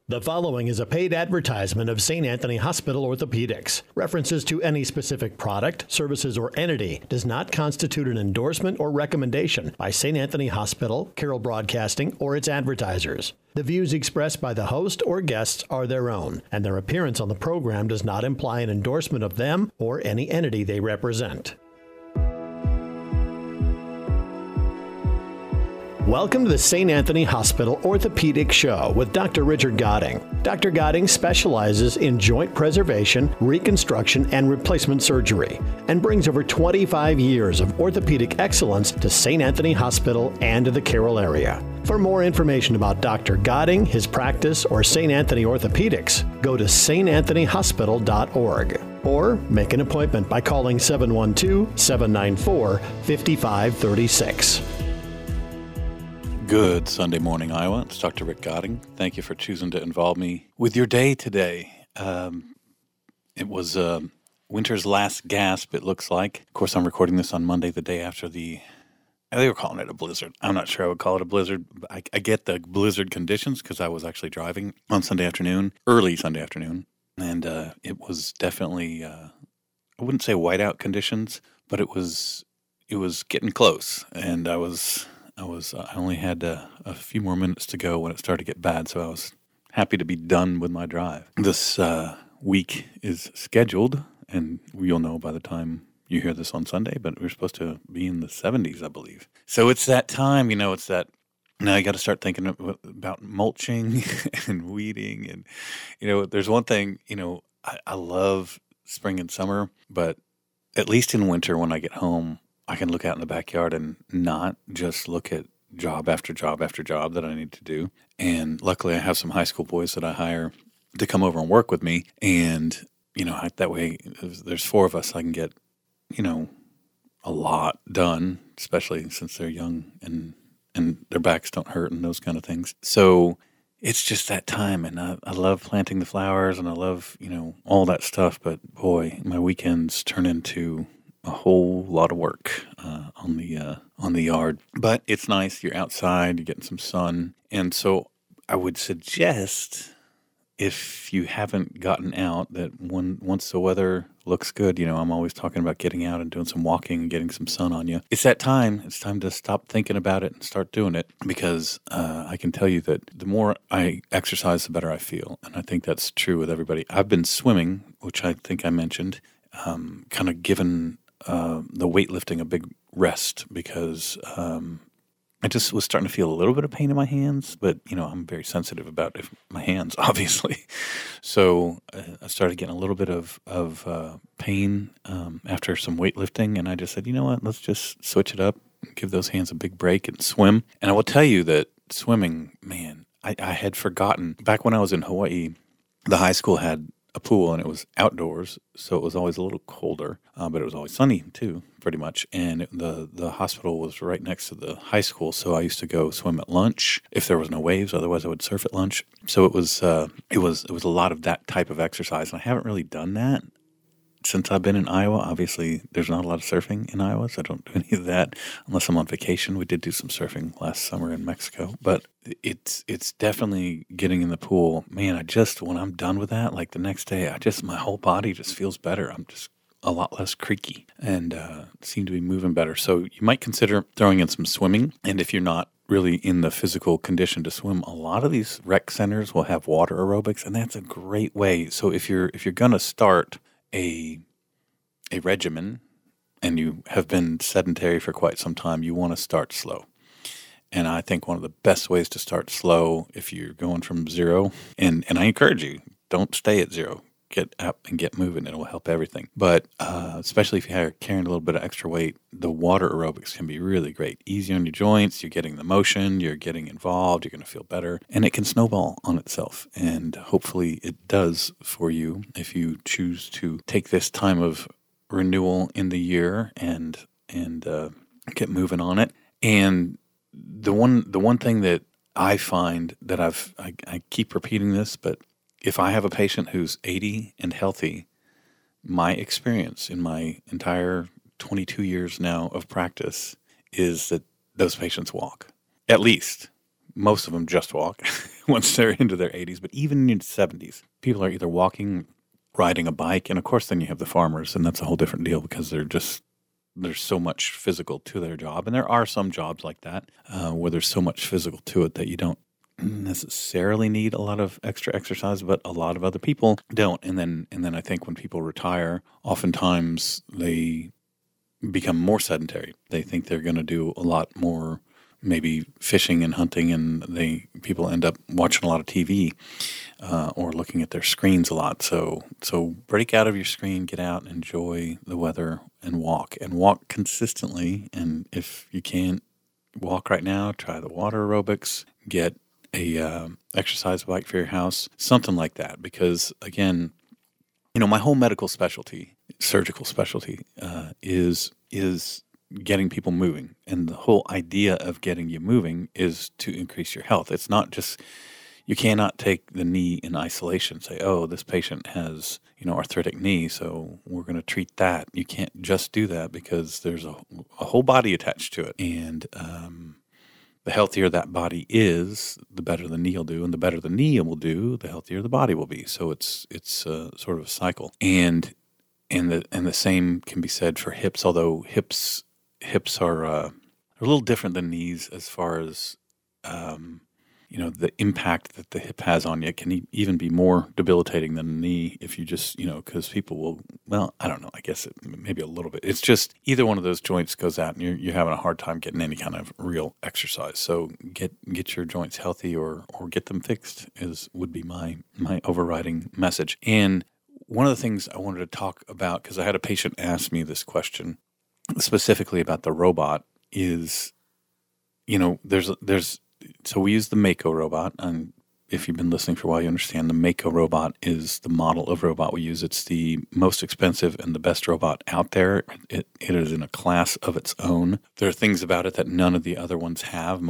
The following is a paid advertisement of St. Anthony Hospital Orthopedics. References to any specific product, services, or entity does not constitute an endorsement or recommendation by St. Anthony Hospital, Carroll Broadcasting, or its advertisers. The views expressed by the host or guests are their own, and their appearance on the program does not imply an endorsement of them or any entity they represent. Welcome to the St. Anthony Hospital Orthopedic Show with Dr. Richard Goding. Dr. Goding specializes in joint preservation, reconstruction, and replacement surgery, and brings over 25 years of orthopedic excellence to St. Anthony Hospital and to the Carroll area. For more information about Dr. Goding, his practice, or St. Anthony Orthopedics, go to santanthonyhospital.org or make an appointment by calling 712-794-5536. Good Sunday morning, Iowa. It's Dr. Rick Goding. Thank you for choosing to involve me with your day today. It was winter's last gasp, it looks like. Of course, I'm recording this on Monday, the day after they were calling it a blizzard. I'm not sure I would call it a blizzard. I get the blizzard conditions because I was actually driving on Sunday afternoon, early Sunday afternoon. And it was definitely, I wouldn't say whiteout conditions, but it was getting close. And I only had a few more minutes to go when it started to get bad, so I was happy to be done with my drive. This week is scheduled, and you'll know by the time you hear this on Sunday, but we're supposed to be in the 70s, I believe. So it's that time, now you got to start thinking about mulching and weeding. And, there's one thing, I love spring and summer, but at least in winter when I get home, I can look out in the backyard and not just look at job after job after job that I need to do. And luckily I have some high school boys that I hire to come over and work with me. And, that way there's four of us, I can get, a lot done, especially since they're young and their backs don't hurt and those kind of things. So it's just that time. And I love planting the flowers and I love, all that stuff. But boy, my weekends turn into a whole lot of work on the yard, but it's nice. You're outside, you're getting some sun, and so I would suggest if you haven't gotten out that once the weather looks good, I'm always talking about getting out and doing some walking and getting some sun on you. It's that time. It's time to stop thinking about it and start doing it because I can tell you that the more I exercise, the better I feel, and I think that's true with everybody. I've been swimming, which I think I mentioned, kind of given the weightlifting a big rest because I just was starting to feel a little bit of pain in my hands, but, I'm very sensitive about my hands, obviously. So I started getting a little bit of pain after some weightlifting, and I just said, you know what, let's just switch it up, give those hands a big break and swim. And I will tell you that swimming, man, I had forgotten. Back when I was in Hawaii, the high school had a pool and it was outdoors, so it was always a little colder, but it was always sunny too, pretty much. And the hospital was right next to the high school, so I used to go swim at lunch if there was no waves. Otherwise, I would surf at lunch. So it was a lot of that type of exercise, and I haven't really done that since I've been in Iowa. Obviously, there's not a lot of surfing in Iowa, so I don't do any of that unless I'm on vacation. We did do some surfing last summer in Mexico, but it's definitely getting in the pool. Man, when I'm done with that, like the next day, my whole body just feels better. I'm just a lot less creaky and seem to be moving better. So you might consider throwing in some swimming, and if you're not really in the physical condition to swim, a lot of these rec centers will have water aerobics, and that's a great way. So if you're going to start a regimen and you have been sedentary for quite some time, you want to start slow. And I think one of the best ways to start slow if you're going from zero, and I encourage you, don't stay at zero. Get up and get moving. It will help everything. But especially if you're carrying a little bit of extra weight, the water aerobics can be really great. Easy on your joints. You're getting the motion. You're getting involved. You're going to feel better. And it can snowball on itself. And hopefully it does for you if you choose to take this time of renewal in the year and get moving on it. And the one thing that I find that I keep repeating this, but if I have a patient who's 80 and healthy, my experience in my entire 22 years now of practice is that those patients walk. At least. Most of them just walk, once they're into their 80s, but even in your 70s, people are either walking, riding a bike, and of course then you have the farmers, and that's a whole different deal because there's so much physical to their job. And there are some jobs like that where there's so much physical to it that you don't necessarily need a lot of extra exercise, but a lot of other people don't. And then I think when people retire, oftentimes they become more sedentary. They think they're going to do a lot more, maybe fishing and hunting, and people end up watching a lot of TV or looking at their screens a lot. So break out of your screen, get out, enjoy the weather, and walk consistently. And if you can't walk right now, try the water aerobics, get a exercise bike for your house, something like that. Because again, my whole medical specialty, surgical specialty, is getting people moving. And the whole idea of getting you moving is to increase your health. It's not just, you cannot take the knee in isolation, say, oh, this patient has, arthritic knee, so we're going to treat that. You can't just do that because there's a whole body attached to it. And the healthier that body is, the better the knee will do. And the better the knee will do, the healthier the body will be. So it's sort of a cycle. And the same can be said for hips, although hips are a little different than knees as far as the impact that the hip has on you can even be more debilitating than the knee if you just because people will, well, I don't know, I guess maybe a little bit. It's just either one of those joints goes out and you're having a hard time getting any kind of real exercise. So get your joints healthy or get them fixed would be my overriding message. And one of the things I wanted to talk about, because I had a patient ask me this question specifically about the robot, is, so we use the Mako robot, and if you've been listening for a while, you understand the Mako robot is the model of robot we use. It's the most expensive and the best robot out there. It is in a class of its own. There are things about it that none of the other ones have.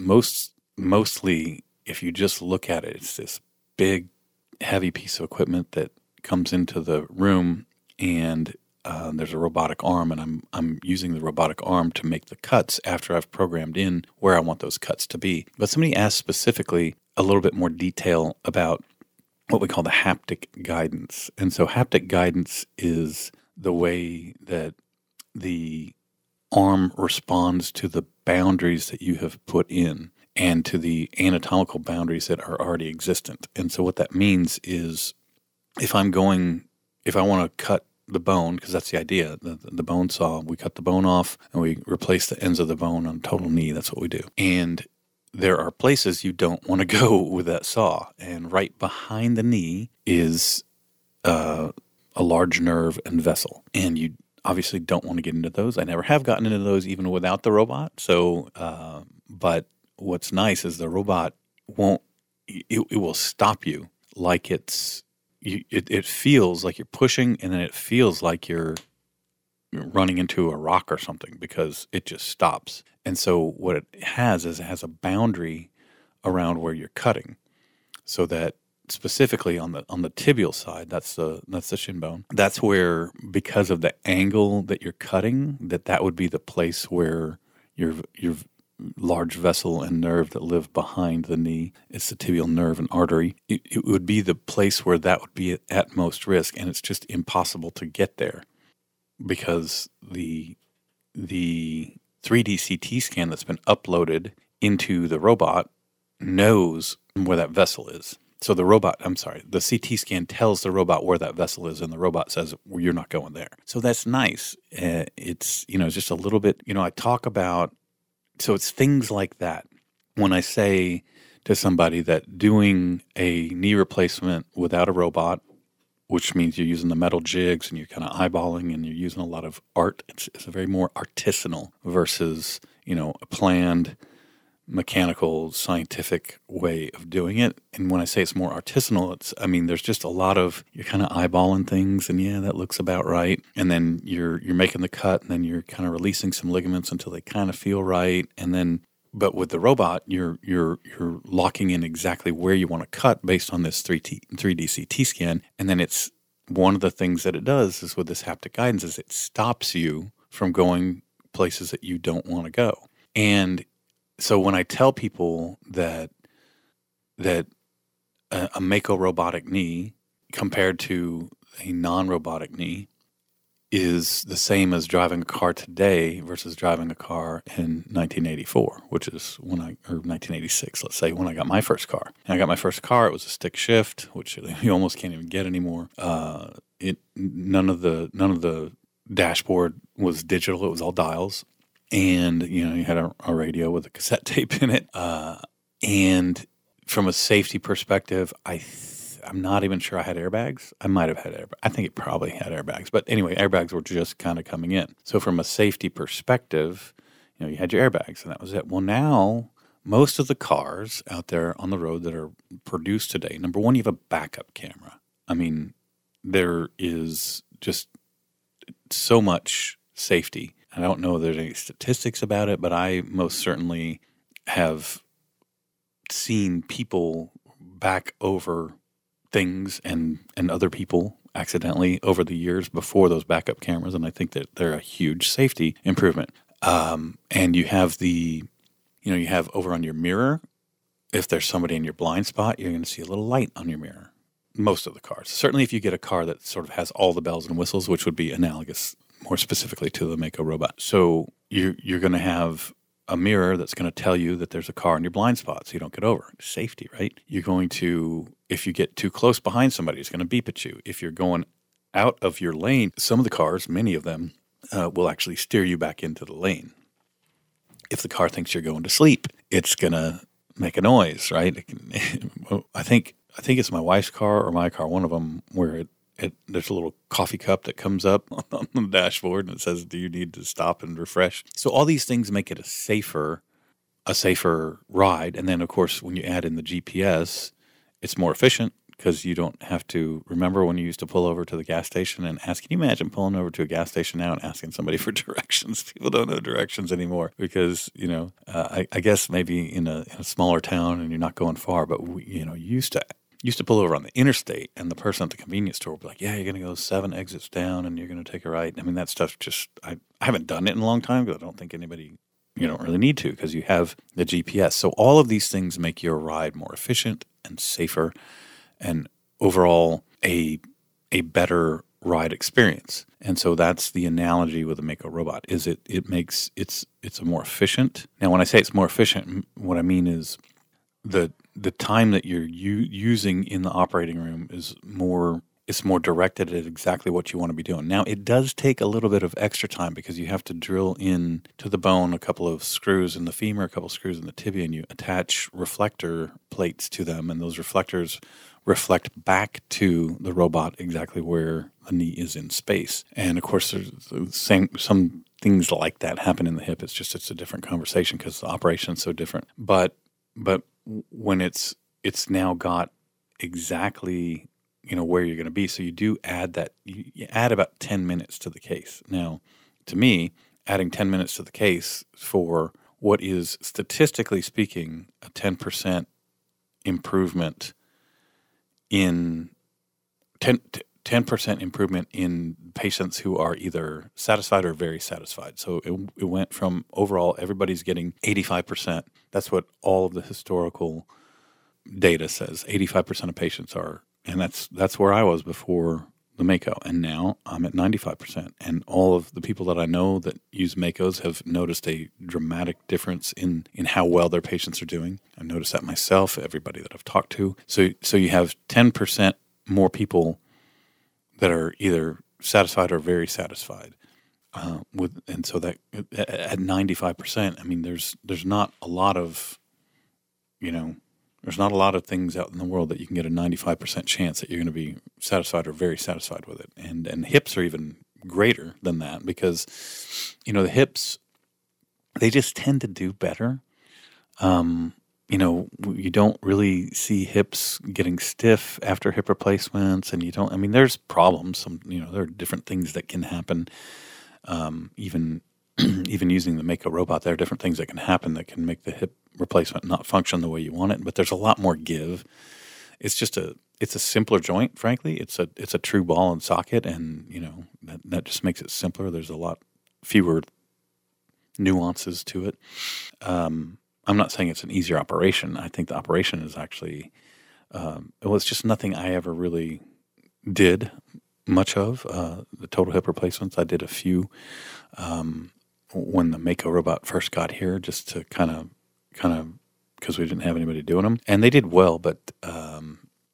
Mostly, if you just look at it, it's this big, heavy piece of equipment that comes into the room, and there's a robotic arm, and I'm using the robotic arm to make the cuts after I've programmed in where I want those cuts to be. But somebody asked specifically a little bit more detail about what we call the haptic guidance. And so haptic guidance is the way that the arm responds to the boundaries that you have put in and to the anatomical boundaries that are already existent. And so what that means is if I want to cut the bone, because that's the idea, the bone saw, we cut the bone off and we replace the ends of the bone on total knee. That's what we do. And there are places you don't want to go with that saw. And right behind the knee is a large nerve and vessel. And you obviously don't want to get into those. I never have gotten into those even without the robot. So, but what's nice is the robot it will stop you like it feels like you're pushing, and then it feels like you're running into a rock or something because it just stops. And so what it has is it has a boundary around where you're cutting, so that specifically on the tibial side, that's the shin bone. That's where, because of the angle that you're cutting, that would be the place where your large vessel and nerve that live behind the knee. It's the tibial nerve and artery. It would be the place where that would be at most risk, and it's just impossible to get there because the 3D CT scan that's been uploaded into the robot knows where that vessel is. So the CT scan tells the robot where that vessel is, and the robot says, well, you're not going there. So that's nice. It's just a little bit, I talk about. So it's things like that. When I say to somebody that doing a knee replacement without a robot, which means you're using the metal jigs and you're kind of eyeballing and you're using a lot of art, it's a very more artisanal versus, a planned, mechanical, scientific way of doing it. And when I say it's more artisanal, there's just a lot of, you're kind of eyeballing things and yeah, that looks about right. And then you're making the cut, and then you're kind of releasing some ligaments until they kind of feel right. And then, but with the robot, you're locking in exactly where you want to cut based on this 3D CT scan. And then it's one of the things that it does is with this haptic guidance is it stops you from going places that you don't want to go. And so when I tell people that that a Mako robotic knee compared to a non-robotic knee is the same as driving a car today versus driving a car in 1984, which is or 1986, let's say, when I got my first car. And I got my first car, it was a stick shift, which you almost can't even get anymore. None of the dashboard was digital, it was all dials. And, you had a radio with a cassette tape in it. And from a safety perspective, I'm not even sure I had airbags. I might have had airbags. I think it probably had airbags. But anyway, airbags were just kind of coming in. So from a safety perspective, you had your airbags, and that was it. Well, now, most of the cars out there on the road that are produced today, number one, you have a backup camera. I mean, there is just so much safety. I don't know if there's any statistics about it, but I most certainly have seen people back over things and other people accidentally over the years before those backup cameras, and I think that they're a huge safety improvement. And you have you have over on your mirror, if there's somebody in your blind spot, you're going to see a little light on your mirror. Most of the cars. Certainly if you get a car that sort of has all the bells and whistles, which would be analogous more specifically to the Mako robot. So you're going to have a mirror that's going to tell you that there's a car in your blind spot so you don't get over. Safety, right? You're going to, if you get too close behind somebody, it's going to beep at you. If you're going out of your lane, some of the cars, many of them, will actually steer you back into the lane. If the car thinks you're going to sleep, it's going to make a noise, right? I think it's my wife's car or my car, one of them, where there's a little coffee cup that comes up on the dashboard and it says, do you need to stop and refresh? So all these things make it a safer ride. And then, of course, when you add in the GPS, it's more efficient because you don't have to remember when you used to pull over to the gas station and ask. Can you imagine pulling over to a gas station now and asking somebody for directions? People don't know directions anymore because, I guess maybe in a smaller town and you're not going far, but you used to pull over on the interstate and the person at the convenience store would be like, yeah, you're going to go 7 exits down and you're going to take a right. I mean, that stuff I haven't done it in a long time because I don't think anybody, you don't really need to because you have the GPS. So all of these things make your ride more efficient and safer and overall a better ride experience. And so that's the analogy with the Mako robot is it makes it's a more efficient. Now, when I say it's more efficient, what I mean is the time that you're using in the operating room is more directed at exactly what you want to be doing. Now, it does take a little bit of extra time because you have to drill in to the bone a couple of screws in the femur, a couple of screws in the tibia, and you attach reflector plates to them, and those reflectors reflect back to the robot exactly where the knee is in space. And of course, there's some things like that happen in the hip. It's a different conversation because the operation's so different. But when it's now got exactly where you're going to be, so you do add that. You add about 10 minutes to the case. Now, to me, adding 10 minutes to the case for what is statistically speaking a 10% improvement in 10% improvement in patients who are either satisfied or very satisfied. So it went from overall everybody's getting 85%. That's what all of the historical data says. 85% of patients are, and that's where I was before the Mako. And now I'm at 95%. And all of the people that I know that use Makos have noticed a dramatic difference in how well their patients are doing. I've noticed that myself, everybody that I've talked to. So you have 10% more people that are either satisfied or very satisfied and so that at 95%, I mean, there's not a lot of, there's not a lot of things out in the world that you can get a 95% chance that you're going to be satisfied or very satisfied with it. And hips are even greater than that because, the hips, they just tend to do better. You don't really see hips getting stiff after hip replacements, and there's problems. There are different things that can happen. Even using the Mako robot, there are different things that can happen that can make the hip replacement not function the way you want it. But there's a lot more give. It's a simpler joint, frankly. It's a true ball and socket, and that just makes it simpler. There's a lot fewer nuances to it. I'm not saying it's an easier operation. I think the operation is actually, it was just nothing I ever really did much of. The total hip replacements, I did a few when the Mako robot first got here, just to kind of, because we didn't have anybody doing them, and they did well, but I'm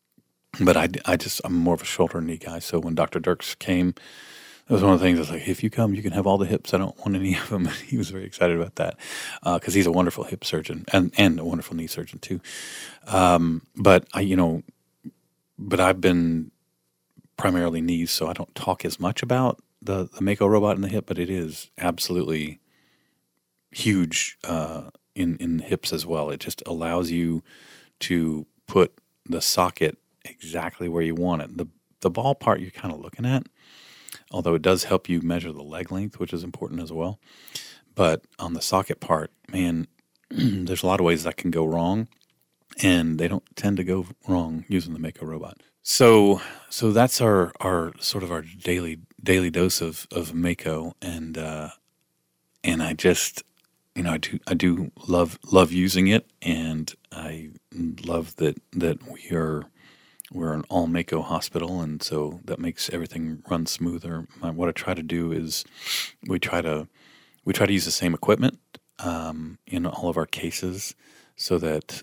more of a shoulder and knee guy. So when Dr. Dirks came, it was one of the things I was like, if you come, you can have all the hips. I don't want any of them. He was very excited about that because he's a wonderful hip surgeon and a wonderful knee surgeon too. But I've been primarily knees, so I don't talk as much about the Mako robot in the hip, but it is absolutely huge in the hips as well. It just allows you to put the socket exactly where you want it. The ball part you're kind of looking at, although it does help you measure the leg length, which is important as well. But on the socket part, man, there's a lot of ways that can go wrong, and they don't tend to go wrong using the Mako robot. So that's our sort of our daily dose of Mako, and I just, I do love using it, and I love that we're an all Mako hospital, and so that makes everything run smoother. What I try to do is we try to use the same equipment in all of our cases, so that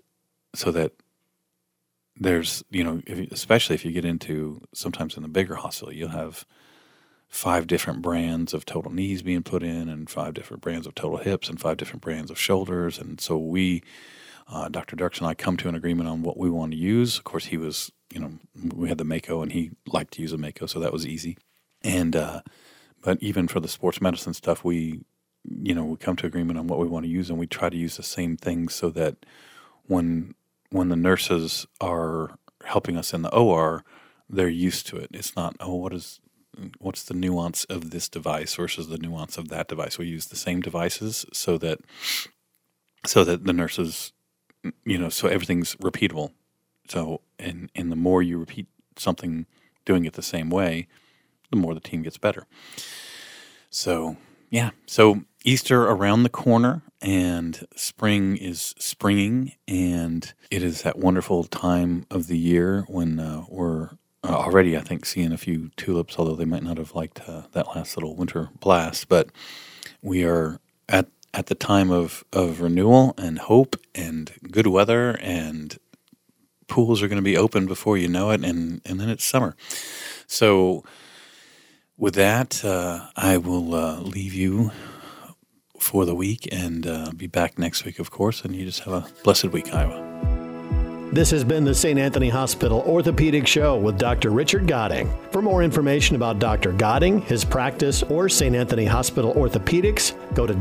there's, especially if you get into, sometimes in the bigger hospital, you'll have 5 different brands of total knees being put in, and 5 different brands of total hips, and 5 different brands of shoulders. And so we, Dr. Dirks and I, come to an agreement on what we want to use. Of course, he was, we had the Mako, and he liked to use a Mako, so that was easy. And but even for the sports medicine stuff, we come to agreement on what we want to use, and we try to use the same things so that when the nurses are helping us in the OR, they're used to it. It's not, what's the nuance of this device versus the nuance of that device. We use the same devices so that the nurses, so everything's repeatable. So, and the more you repeat something, doing it the same way, the more the team gets better. So, yeah. So Easter around the corner, and spring is springing, and it is that wonderful time of the year when we're already, I think, seeing a few tulips, although they might not have liked that last little winter blast. But we are at the time of renewal and hope and good weather, and pools are going to be open before you know it, and then it's summer. So with that, I will leave you for the week, and be back next week, of course, and you just have a blessed week, Iowa. This has been the St. Anthony Hospital Orthopedic Show with Dr. Richard Goding. For more information about Dr. Goding, his practice, or St. Anthony Hospital Orthopedics, go to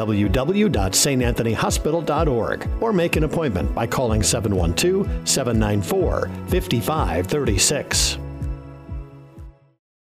www.santanthonyhospital.org or make an appointment by calling 712-794-5536.